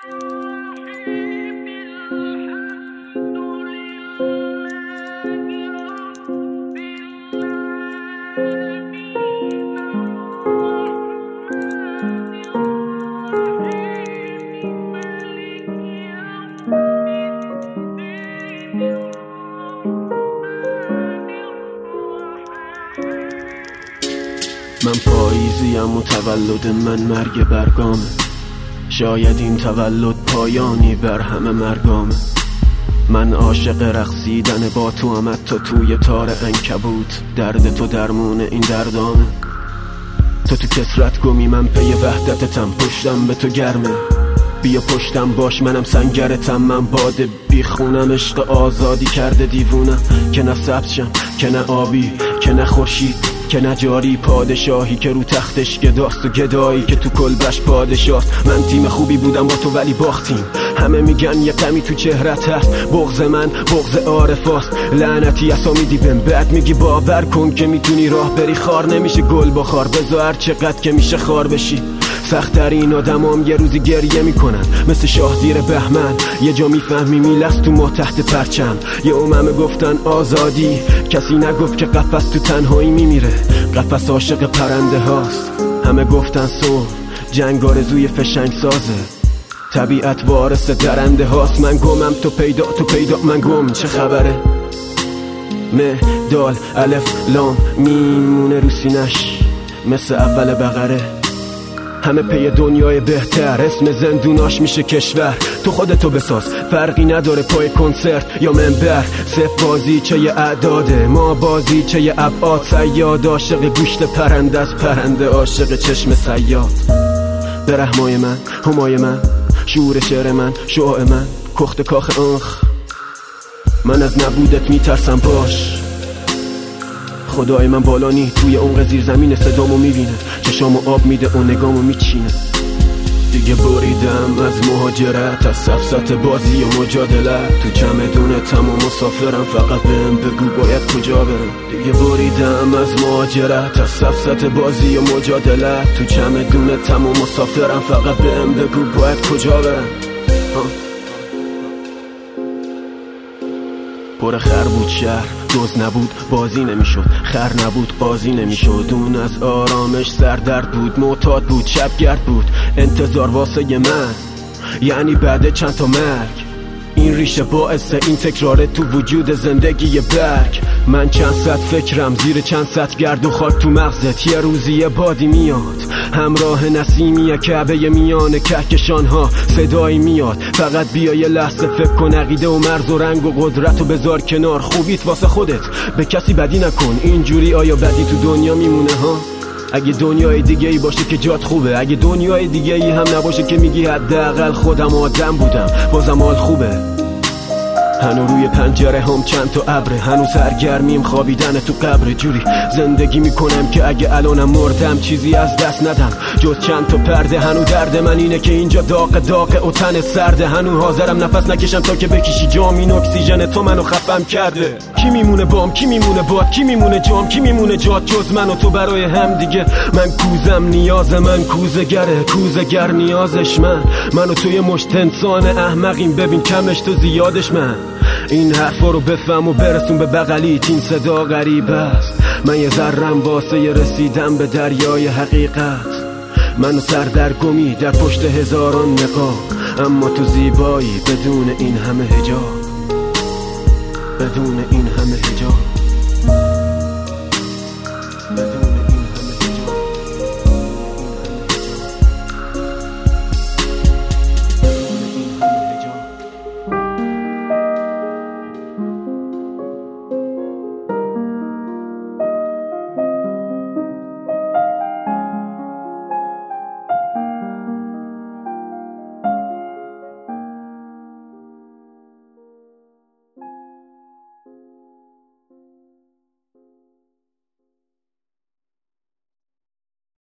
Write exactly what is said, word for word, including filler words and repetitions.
من پاییزیم و تولد من مرگ برگامه. شاید این تولد پایانی بر همه مرگامه. من عاشق رقصیدن با تو هم حتی توی تار عنکبوت. درد تو درمون این دردامه. تو تو کسرت گمی من پی وحدتتم. پشتم به تو گرمه بیا پشتم باش منم سنگرتم. من باد بیخونم عشق آزادی کرده دیوونم. که نه سبزشم که نه آبی که نه خورشید که نه جاری. پادشاهی که رو تختش گداست و گدایی که تو کلبش پادشاست. من تیم خوبی بودم با تو ولی باختیم. همه میگن یه غمی تو چهرت هست. بغض من بغض عارفاست. لعنتی اسامیدی بهم بعد میگی باور کن که میتونی راه بری. خار نمیشه گل با خار بذار هر چقدر که میشه خار بشی. سخت‌ترین آدمام یه روزی گریه میکنن مثل شاه زیر بهمن. یه جا میفهمی میلست تو ما تحت پرچم. یه همه گفتن آزادی کسی نگفت که قفس تو تنهایی میمیره. قفس عاشق پرنده هاست. همه گفتن صبح جنگ آرزوی فشنگ سازه. طبیعت وارث درنده هاست. من گمم تو پیدا تو پیدا من گم. چه خبره؟ م دال الف لام میمونه رو سینش مثل اول بقره. همه پی دنیای بهتر. اسم زندوناش میشه کشور. تو خودتو بساز فرقی نداره پای کنسرت یا منبر. صف بازی چه یه اعداده ما بازی چه یه ابعاد. صیاد عاشق گوشت پرنده از پرنده عاشق چشم صیاد. به رحمای من همای من شعور شعر من شعاع من کخت کاخ آنخ. من از نبودت میترسم باش خدای من بالانی توی عمق زیر زمین صدامو میبینه. چشامو آب میده و نگامو میچینه. دیگه بریدم از مهاجرت از سفسط بازی و مجادلت. تو چمدونتم و مسافرم فقط بهم بگو باید کجا برم. دیگه بریدم از مهاجرت از سفسط بازی و مجادلت. تو چمدونتم و مسافرم فقط بهم بگو باید کجا برم. پر خر بود شهر دوز نبود بازی نمیشد. خر نبود قاضی نمیشد. اون از آرامش سردرد بود. معتاد بود شبگرد بود. انتظار واسه من یعنی بعد چند تا مرگ. این ریشه باعث این تکرار تو وجود زندگی برگ. من چند صد فکرم زیر چند صد گرد و خاک تو مغزت. یه روزی یه بادی میاد همراه نسیمی کعبه میان کهکشان ها. صدایی میاد فقط بیا یه لحظه فکر کن. عقیده و مرز و رنگ و قدرت و بذار کنار. خوبیت واسه خودت به کسی بدی نکن. اینجوری آیا بدی تو دنیا میمونه ها؟ اگه دنیای دیگه ای باشه که جات خوبه. اگه دنیای دیگه ای هم نباشه که میگی حداقل خودم آدم بودم بازم حال خوبه. هنو روی پنجره هم چند تا ابره. هنو سرگرمیم خوابیدن تو قبر. جوری زندگی میکنم که اگه الانم مردم چیزی از دست ندم جز چند تا پرده. هنو درد من اینه که اینجا داغ داغ و تن سرده. هنو حاضرم نفس نکشم تا که بکشی جام. این اکسیژن تو منو خفم کرده. کی میمونه بام کی میمونه باد کی میمونه جام کی میمونه جات جز من و تو برای هم دیگه. من کوزم نیاز من کوزه گره کوزه گر نیازش من. منو توی مشت انسان احمقیم ببین کمش تو زیادش من. این حرفا رو بفهم و برسون به بغلیت. این صدا غریب است. من یه ذرم واسه رسیدم به دریای حقیقت. من سردرگمی در پشت هزاران نقاب. اما تو زیبایی بدون این همه حجاب. بدون این همه حجاب.